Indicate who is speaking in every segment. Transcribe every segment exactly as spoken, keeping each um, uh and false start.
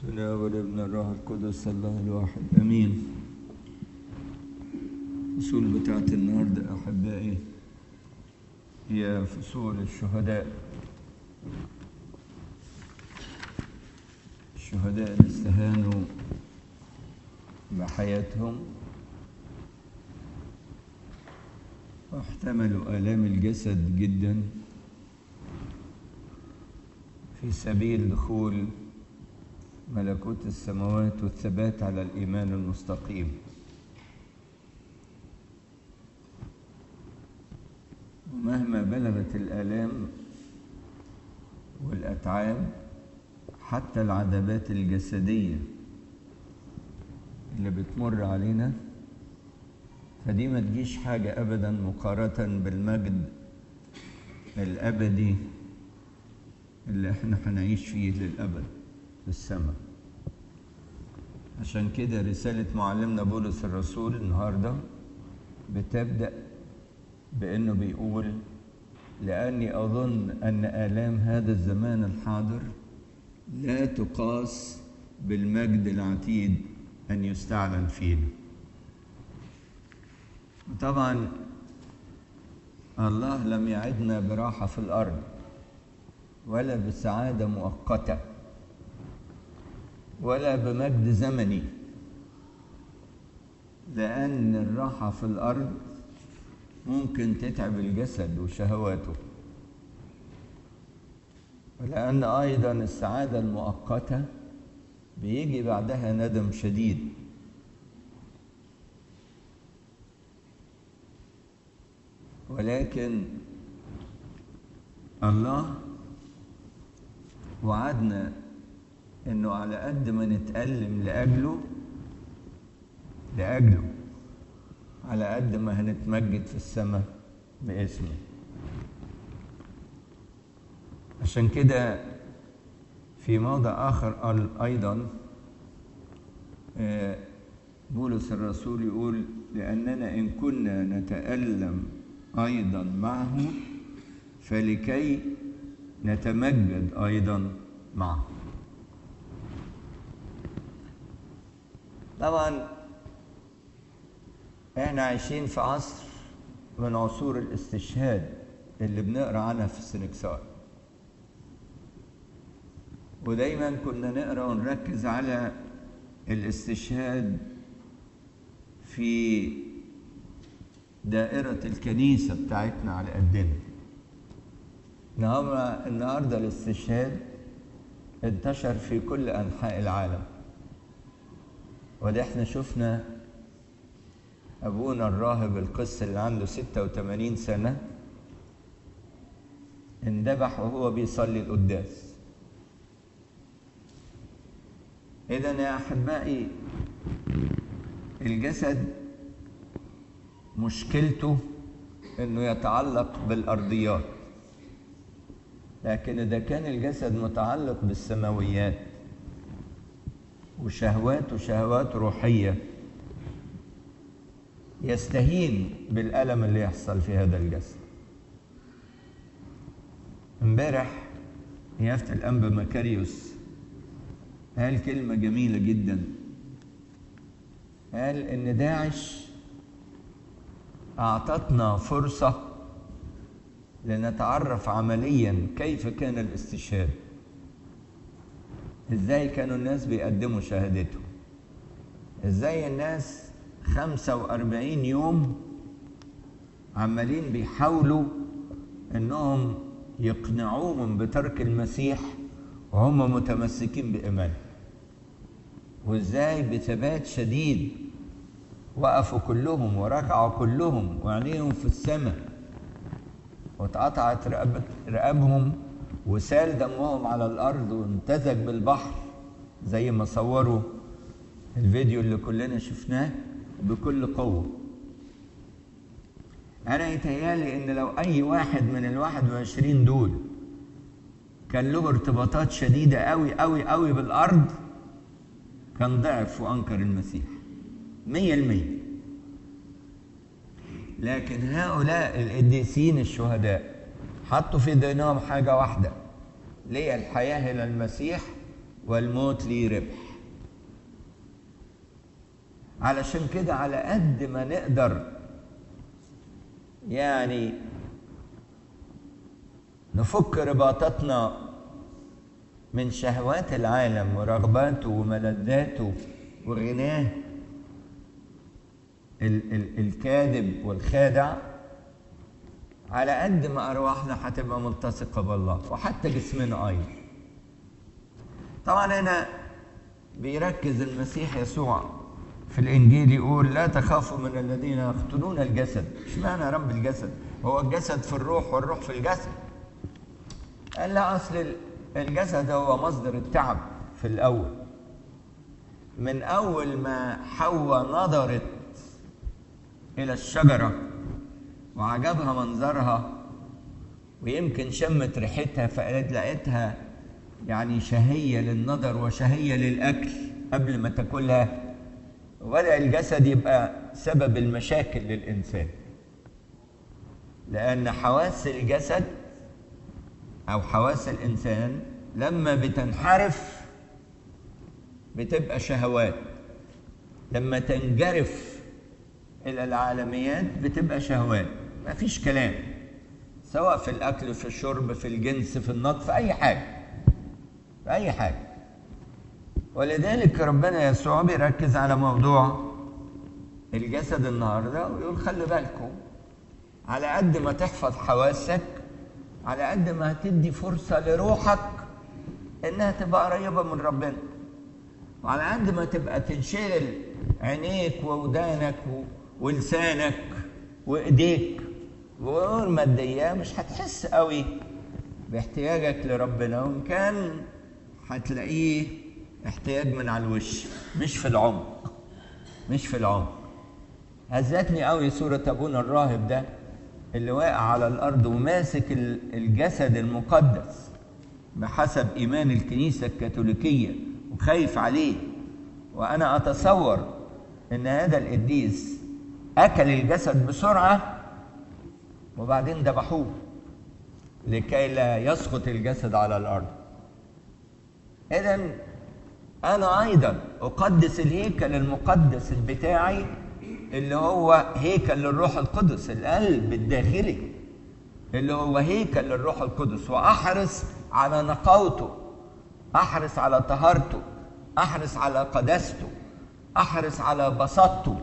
Speaker 1: بسم الله والابن الروح القدس الله الواحد امين. الفصول بتاعت النهارده احبائي هي فصول الشهداء. الشهداء اللي استهانوا بحياتهم واحتملوا آلام الجسد جدا في سبيل دخول ملكوت السماوات والثبات على الإيمان المستقيم. ومهما بلغت الآلام والأتعاب حتى العذابات الجسدية اللي بتمر علينا، فدي ما تجيش حاجة أبدا مقارنة بالمجد الأبدي اللي احنا هنعيش فيه للأبد في السماء. عشان كده رسالة معلمنا بولس الرسول النهاردة بتبدأ بأنه بيقول: لأني أظن أن آلام هذا الزمان الحاضر لا تقاس بالمجد العتيد أن يستعلن فينا. طبعا الله لم يعدنا براحة في الأرض ولا بسعادة مؤقتة ولا بمجد زمني، لأن الراحة في الأرض ممكن تتعب الجسد وشهواته، ولأن أيضا السعادة المؤقتة بيجي بعدها ندم شديد. ولكن الله وعدنا إنه على قد ما نتألم لأجله لأجله على قد ما هنتمجد في السماء باسمه. عشان كده في موضع آخر قال أيضا بولس الرسول يقول: لأننا إن كنا نتألم أيضا معه فلكي نتمجد أيضا معه. طبعا احنا عايشين في عصر من عصور الاستشهاد اللي بنقرا عنها في السنكسار، ودايما كنا نقرا ونركز على الاستشهاد في دائرة الكنيسة بتاعتنا على قدنا. النهارده الاستشهاد انتشر في كل أنحاء العالم، وده احنا شفنا أبونا الراهب القس اللي عنده ستة وثمانين سنة اندبح وهو بيصلي القداس. إذن يا أحبائي، الجسد مشكلته إنه يتعلق بالأرضيات، لكن إذا كان الجسد متعلق بالسماويات وشهوات وشهوات روحية يستهين بالألم اللي يحصل في هذا الجسد. امبارح يافت الأنبا مكاريوس قال كلمة جميلة جدا، قال إن داعش أعطتنا فرصة لنتعرف عمليا كيف كان الاستشهاد، ازاي كانوا الناس بيقدموا شهادتهم، ازاي الناس خمسة وأربعين يوم عمالين بيحاولوا انهم يقنعوهم بترك المسيح وهم متمسكين بإيمانهم، وازاي بثبات شديد وقفوا كلهم وركعوا كلهم وعينيهم في السماء واتقطعت رقابهم وسال دمهم على الأرض وامتزج بالبحر زي ما صوروا الفيديو اللي كلنا شفناه بكل قوة. أنا يتهيالي إن لو أي واحد من الواحد وعشرين دول كان له ارتباطات شديدة أوي أوي أوي بالأرض كان ضعف وأنكر المسيح مية المية. لكن هؤلاء القديسين الشهداء حطوا في ذهنهم حاجة واحدة: ليه الحياة إلى المسيح والموت لي ربح. علشان كده على قد ما نقدر يعني نفك رباطتنا من شهوات العالم ورغباته وملذاته وغناه ال- ال- الكاذب والخادع، على قد ما أرواحنا هتبقى ملتصقة بالله، وحتى جسمنا أيضا. طبعا هنا بيركز المسيح يسوع في الإنجيل يقول لا تخافوا من الذين يقتلون الجسد. اشمعنى رب الجسد؟ هو الجسد في الروح والروح في الجسد. قال لا، أصل الجسد هو مصدر التعب في الأول. من أول ما حواء نظرت إلى الشجرة وعجبها منظرها ويمكن شمت ريحتها، فقالت لقيتها يعني شهية للنظر وشهية للأكل قبل ما تاكلها، وبدأ الجسد يبقى سبب المشاكل للإنسان، لأن حواس الجسد أو حواس الإنسان لما بتنحرف بتبقى شهوات، لما تنجرف إلى العالميات بتبقى شهوات. ما فيش كلام، سواء في الأكل، في الشرب، في الجنس، في النطق، في أي حاجة، في أي حاجة. ولذلك ربنا يسوع بيركز على موضوع الجسد النهارده ويقول خلي بالكم، على قد ما تحفظ حواسك على قد ما هتدي فرصة لروحك إنها تبقى قريبة من ربنا، وعلى قد ما تبقى تنشغل عينيك وودانك ولسانك وإيديك وأمور مادية مش هتحس قوي باحتياجك لربنا، وإن كان هتلاقيه احتياج من على الوش مش في العمق، مش في العمق. هزتني قوي صورة أبونا الراهب ده اللي واقع على الأرض وماسك الجسد المقدس بحسب إيمان الكنيسة الكاثوليكية وخايف عليه. وأنا أتصور إن هذا القديس أكل الجسد بسرعة وبعدين ذبحوه لكي لا يسقط الجسد على الأرض. إذن أنا أيضا أقدس الهيكل المقدس بتاعي اللي هو هيكل للروح القدس، القلب الداخلي اللي هو هيكل للروح القدس، وأحرص على نقاوته، أحرص على طهارته، أحرص على قداسته، أحرص على بساطته،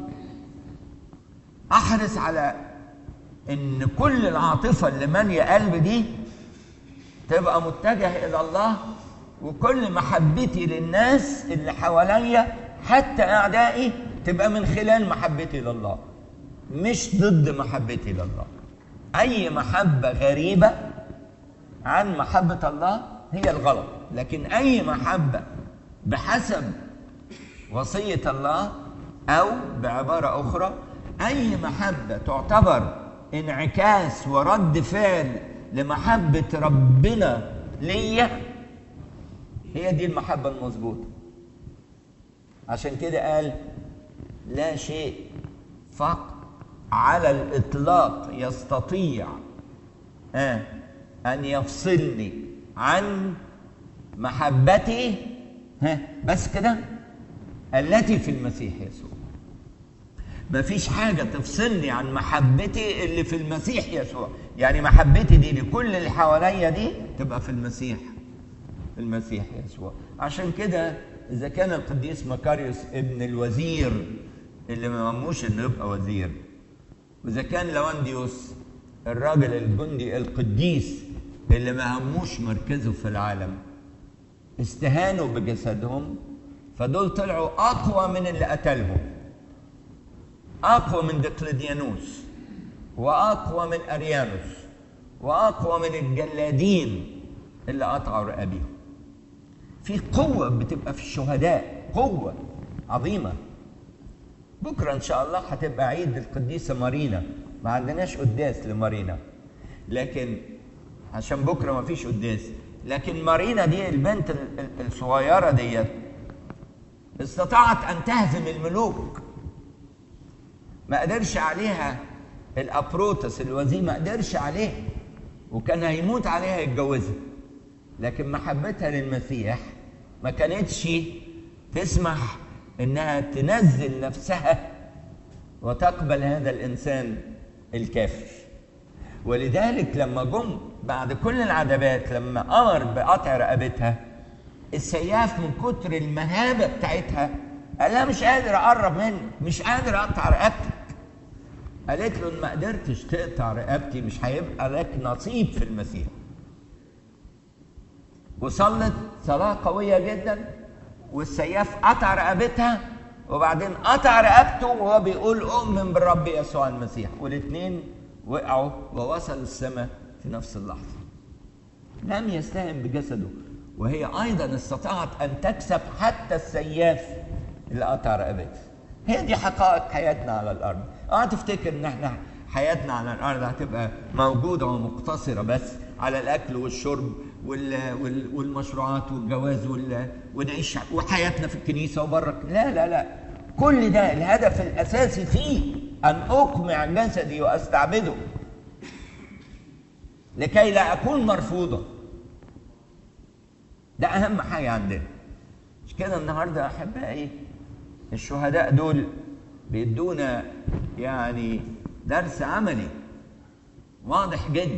Speaker 1: أحرص على إن كل العاطفة اللي مالية قلبي دي تبقى متجهة إلى الله، وكل محبتي للناس اللي حواليا حتى أعدائي تبقى من خلال محبتي لله، مش ضد محبتي لله. أي محبة غريبة عن محبة الله هي الغلط، لكن أي محبة بحسب وصية الله، أو بعبارة أخرى أي محبة تعتبر انعكاس ورد فعل لمحبة ربنا ليا، هي دي المحبة المظبوطة. عشان كده قال لا شيء فقط على الإطلاق يستطيع آه أن يفصلني عن محبتي، ها بس كده، التي في المسيح يسوع. مفيش حاجة تفصلني عن محبتي اللي في المسيح يسوع، يعني محبتي دي لكل اللي حواليا دي تبقى في المسيح، في المسيح يسوع. عشان كده إذا كان القديس مكاريوس ابن الوزير اللي ما هموش إنه يبقى وزير، وإذا كان لوانديوس الراجل الجندي القديس اللي ما هموش مركزه في العالم، استهانوا بجسدهم، فدول طلعوا أقوى من اللي قتلهم، أقوى من دقلديانوس، وأقوى من أريانوس، وأقوى من الجلادين اللي قطعوا رقابيهم. في قوة بتبقى في الشهداء، قوة عظيمة. بكرة إن شاء الله هتبقى عيد القديسة مارينا، ما عندناش قداس لمارينا، لكن عشان بكرة ما فيش قداس، لكن مارينا دي البنت الصغيرة ديت استطاعت أن تهزم الملوك. ما قدرش عليها الأبروتس الوزير، ما قدرش عليها، وكان هيموت عليها يتجوزها، لكن محبتها للمسيح ما كانتش تسمح انها تنزل نفسها وتقبل هذا الانسان الكافر. ولذلك لما جم بعد كل العذابات، لما امر بقطع رقبتها، السياف من كتر المهابه بتاعتها قال لها مش قادر اقرب منك، مش قادر اقطع رقبتك. قالت له ان ما قدرتش تقطع رقبتي مش هيبقى لك نصيب في المسيح. وصلت صلاه قويه جدا، والسياف قطع رقبتها، وبعدين قطع رقبته وهو بيقول اؤمن بالرب يسوع المسيح، والاثنين وقعوا ووصلوا السماء في نفس اللحظه. لم يستهن بجسده، وهي ايضا استطاعت ان تكسب حتى السياف اللي قطع رقبتها. هي دي حقائق حياتنا على الارض. اه تفتكر ان احنا حياتنا على الارض هتبقى موجوده ومقتصره بس على الاكل والشرب والمشروعات والجواز ونعيش وحياتنا في الكنيسه وبره؟ لا لا لا، كل ده الهدف الاساسي فيه ان اقمع جسدي واستعبده لكي لا اكون مرفوضا. ده اهم حاجه عندنا. مش كده النهارده احبائي الشهداء دول بيدونا يعني درس عملي واضح جدا.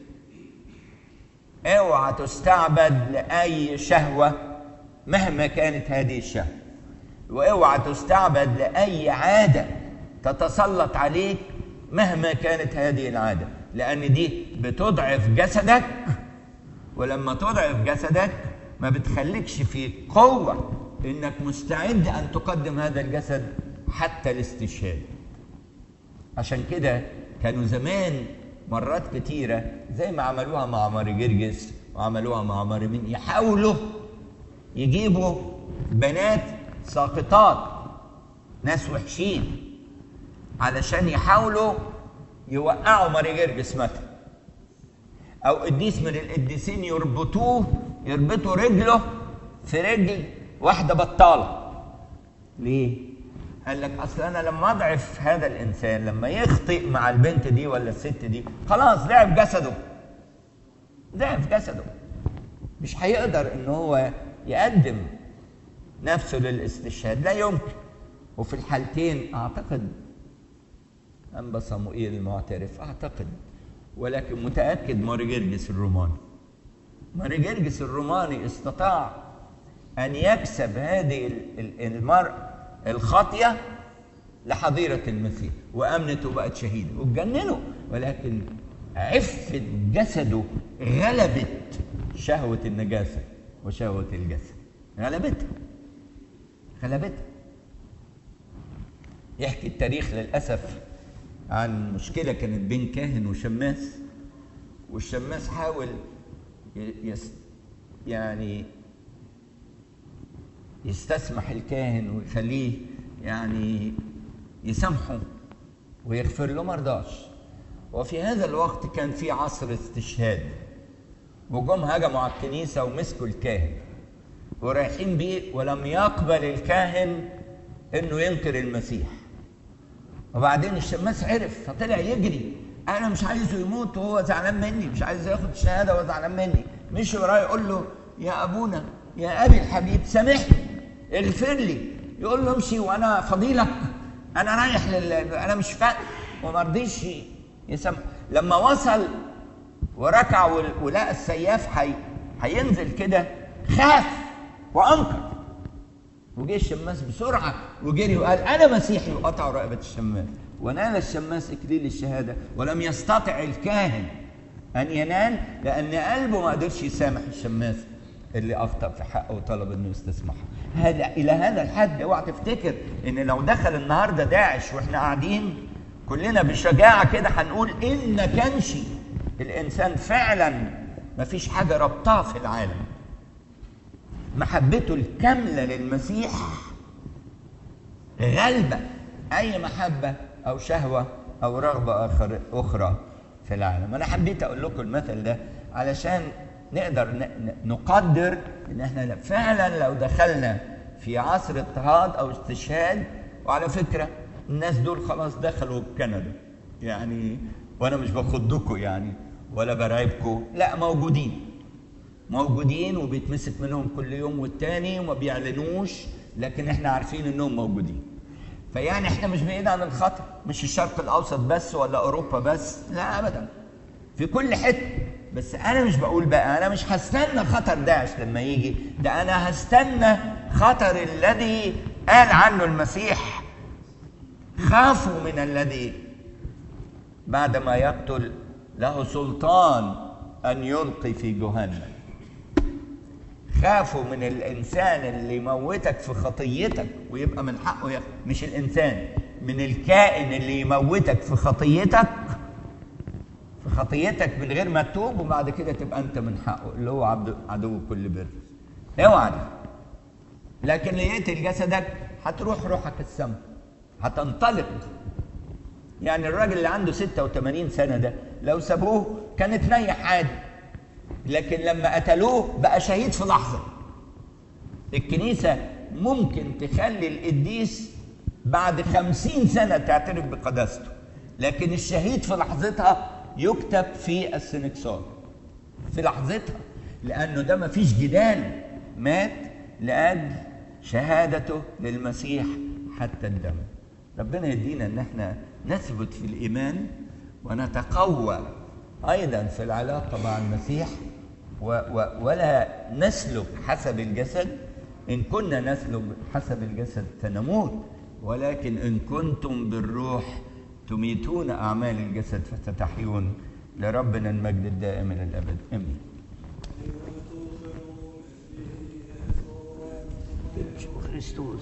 Speaker 1: اوعى تستعبد لاي شهوه مهما كانت هذه الشهوه، واوعى تستعبد لاي عاده تتسلط عليك مهما كانت هذه العاده، لان دي بتضعف جسدك، ولما تضعف جسدك ما بتخليكش في قوه انك مستعد ان تقدم هذا الجسد حتى الاستشهاد. عشان كده كانوا زمان مرات كتيرة زي ما عملوها مع ماري جرجس وعملوها مع ماري مين، يحاولوا يجيبوا بنات ساقطات، ناس وحشين، علشان يحاولوا يوقعوا ماري جرجس مثلا، او قديس من القديسين يربطوه يربطوا رجله في رجل واحدة بطالة. ليه؟ قال لك اصل انا لما اضعف هذا الانسان، لما يخطئ مع البنت دي ولا الست دي، خلاص ضعف جسده، ضعف جسده، مش هيقدر ان هو يقدم نفسه للاستشهاد، لا يمكن. وفي الحالتين اعتقد انبا صموئيل المعترف اعتقد، ولكن متاكد ماري جرجس الروماني ماري جرجس الروماني استطاع ان يكسب هذه المرأة الخاطية لحظيرة المسيح، وامنت وبقت شهيدة واتجننوا، ولكن عفة جسده غلبت شهوة النجاسة وشهوة الجسد، غلبتها غلبتها. يحكي التاريخ للأسف عن مشكلة كانت بين كاهن وشماس، والشماس حاول يس يعني يستسمح الكاهن ويخليه يعني يسامحه ويغفر له، مرضاش. وفي هذا الوقت كان في عصر استشهاد، وجم هجموا على الكنيسة ومسكوا الكاهن ورايحين بيه، ولم يقبل الكاهن انه ينكر المسيح. وبعدين الشماس عرف فطلع يجري، انا مش عايزه يموت وهو زعلان مني، مش عايز ياخد الشهاده وهو زعلان مني. مشي وراه يقول له يا ابونا يا ابي الحبيب سامحني اغفر لي، يقول له امشي وانا فضيلك، انا رايح لل انا مش فاهم، وما رضيش يسامح. لما وصل وركع ولقى السياف حي هينزل كده خاف وانكر، وجه الشماس بسرعه وجري وقال انا مسيحي، وقطع رقبه الشماس، ونال الشماس اكليل الشهاده. ولم يستطع الكاهن ان ينال لان قلبه ما قدرش يسامح الشماس اللي اخطا في حقه وطلب انه يستسمحه. هذا الى هذا الحد. اوعى تفتكر ان لو دخل النهارده داعش واحنا قاعدين كلنا بشجاعه كده هنقول ان ما كانش الانسان فعلا ما فيش حاجه ربطاه في العالم. محبته الكامله للمسيح غالبه اي محبه او شهوه او رغبه اخر اخرى في العالم. انا حبيت اقول لكم المثل ده علشان نقدر نقدر ان احنا فعلا لو دخلنا في عصر اضطهاد او استشهاد، وعلى فكره الناس دول خلاص دخلوا كندا يعني، وانا مش بخضكم يعني ولا برعبكم، لا موجودين موجودين وبيتمسك منهم كل يوم والتاني وما بيعلنوش، لكن احنا عارفين انهم موجودين. فيعني احنا مش بعيد عن الخطر، مش الشرق الاوسط بس ولا اوروبا بس، لا ابدا، في كل حته. بس انا مش بقول بقى انا مش هستنى خطر داعش لما يجي، ده انا هستنى خطر الذي قال عنه المسيح خافوا من الذي بعدما يقتل له سلطان ان يلقي في جهنم. خافوا من الانسان اللي يموتك في خطيتك ويبقى من حقه يخ... مش الانسان، من الكائن اللي يموتك في خطيتك في خطيتك من غير ما تتوب، وبعد كده تبقى انت من حقه، اللي هو عبد عدو كل بر. اوعى ده. لكن لقيت جسدك هتروح روحك السما، هتنطلق. يعني الراجل اللي عنده ستة وثمانين سنة ده لو سابوه كانت نيح عادي، لكن لما قتلوه بقى شهيد في لحظة. الكنيسة ممكن تخلي القديس بعد خمسين سنة تعترف بقداسته، لكن الشهيد في لحظتها يكتب في السنكسار في لحظتها، لأنه ده ما فيش جدال، مات لأجل شهادته للمسيح حتى الدم. ربنا يدينا ان احنا نثبت في الإيمان ونتقوى أيضا في العلاقة مع المسيح، و و ولا نسلك حسب الجسد. إن كنا نسلك حسب الجسد فنموت، ولكن إن كنتم بالروح تميتون أعمال الجسد فتتحيون. لربنا المجد الدائم إلى الأبد، آمين. كريستوس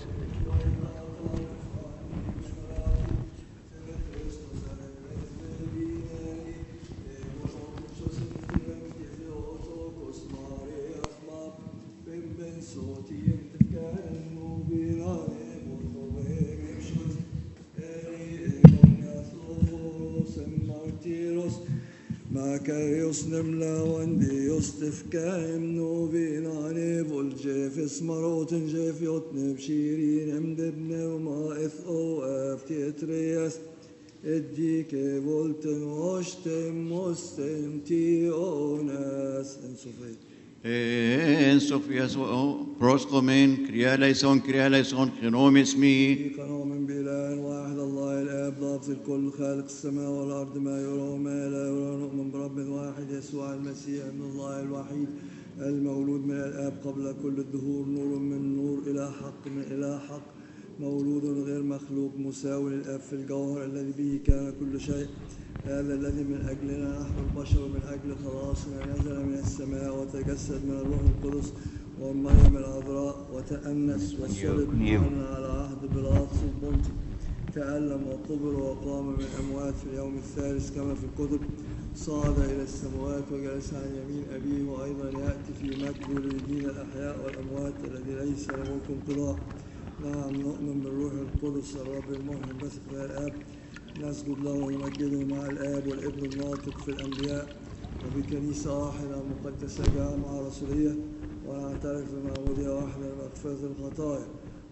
Speaker 2: Makarios nemla wandios tifkaim no vinane volje fis maroten jefiot nebshirin emdebne ma eth o aftietrias edike volten ostem mostem ti onas en sofet
Speaker 3: En Sofias proscomen krialeison krialeison khinomis mi
Speaker 2: قانون من بإله واحد الله الآب ضابط الكل خالق السماء والأرض ما يرى وما لا يرى نؤمن برب واحد يسوع المسيح ابن الله الوحيد المولود من الآب قبل كل الدهور نور من نور إلى حق من إلى حق مولود غير مخلوق مساوي للآب في الجوهر الذي به كان كل شيء هذا الذي من أجلنا نحن البشر من أجل خلاصنا نزل من السماء وتجسد من الروح القدس ومريم العذراء وتأنس وصلب معنا على عهد بيلاطس البنطي تألم وقبر وقام من الأموات في اليوم الثالث كما في الكتب صعد إلى السماوات وجلس عن يمين أبيه وأيضا يأتي في مجده ليدين الأحياء والأموات الذي ليس له ملك انقضاء. نعم نؤمن بالروح القدس الرب المحيي البث في الآب نسجد له ونمجده مع الآب والابن الناطق في الأنبياء وبكنيسة واحدة مقدسة جامعة رسولية ونعترف بمعمودية واحدة لمغفرة الخطايا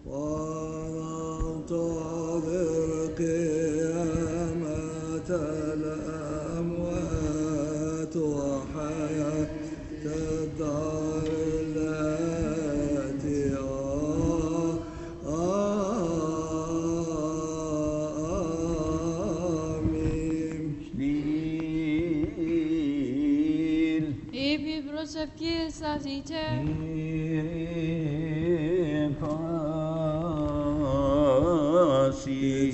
Speaker 2: وننتظر قيامة الأموات وحياة الدار التي
Speaker 4: Sevgi sadece
Speaker 1: Kasi